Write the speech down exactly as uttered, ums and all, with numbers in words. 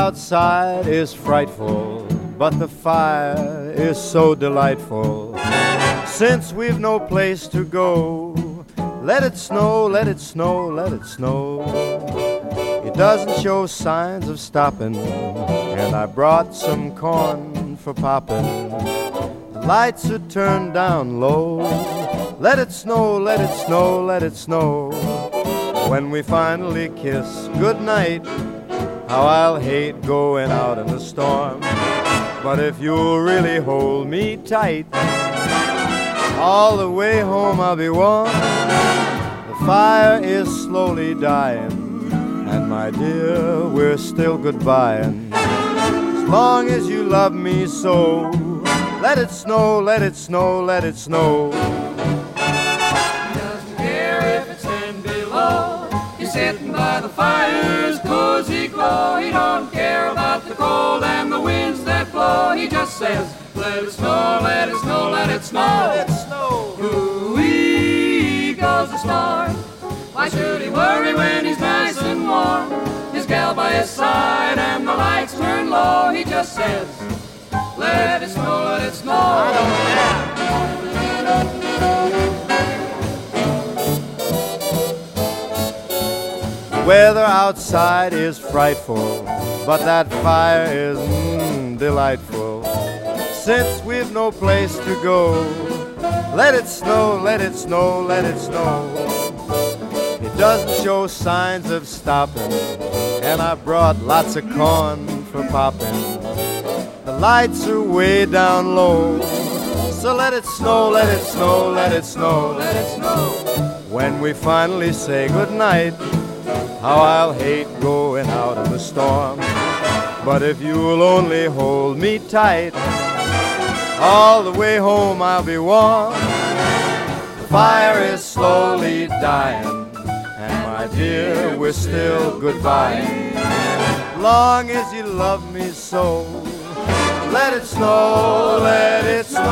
outside is frightful, but the fire is so delightful. Since we've no place to go, let it snow, let it snow, let it snow. It doesn't show signs of stopping, and I brought some corn for popping. The lights are turned down low. Let it snow, let it snow, let it snow. When we finally kiss goodnight, how I'll hate going out in the storm. But if you'll really hold me tight, all the way home I'll be warm. The fire is slowly dying, and my dear, we're still goodbying. As long as you love me so, let it snow, let it snow, let it snow. He doesn't care if it's ten below. He's sitting by the fire's cozy glow. He don't care about the cold and the winds that blow. He just says, let it snow, let it snow, let it snow. Let it snow. Ooh-wee goes the storm. Why should he worry when he's nice and warm? His gal by his side and the lights turn low. He just says, let it snow, let it snow. I don't care. The weather outside is frightful, but that fire is mm, delightful. Since we've no place to go, let it snow, let it snow, let it snow. It doesn't show signs of stopping, and I brought lots of corn for popping. The lights are way down low, so let it snow, let it snow, let it snow, let it snow. When we finally say goodnight, how I'll hate going out in the storm. But if you'll only hold me tight, all the way home I'll be warm. The fire is slowly dying, and my dear, we're still goodbye. Long as you love me so, let it snow, let it snow.